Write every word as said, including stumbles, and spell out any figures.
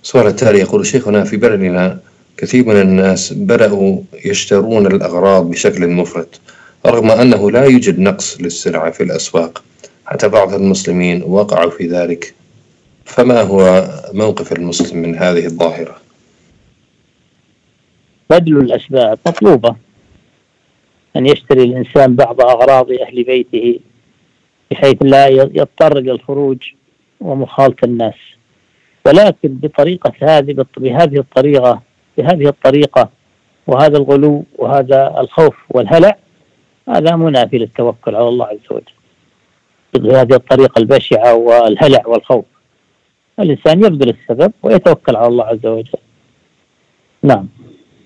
السؤال التالي يقول شيخنا: في بلدنا كثير من الناس بدأوا يشترون الأغراض بشكل مفرط رغم أنه لا يوجد نقص للسلعة في الأسواق، حتى بعض المسلمين وقعوا في ذلك، فما هو موقف المسلم من هذه الظاهرة؟ بذل الأسباب مطلوبة، أن يشتري الإنسان بعض أغراض أهل بيته بحيث لا يضطر إلى الخروج ومخالطة الناس، ولكن بطريقة هذه بهذه الطريقة بهذه الطريقة وهذا الغلو وهذا الخوف والهلع هذا منافي للتوكل على الله عز وجل. بهذه الطريقة البشعة والهلع والخوف الإنسان يبذل السبب ويتوكل على الله عز وجل. نعم.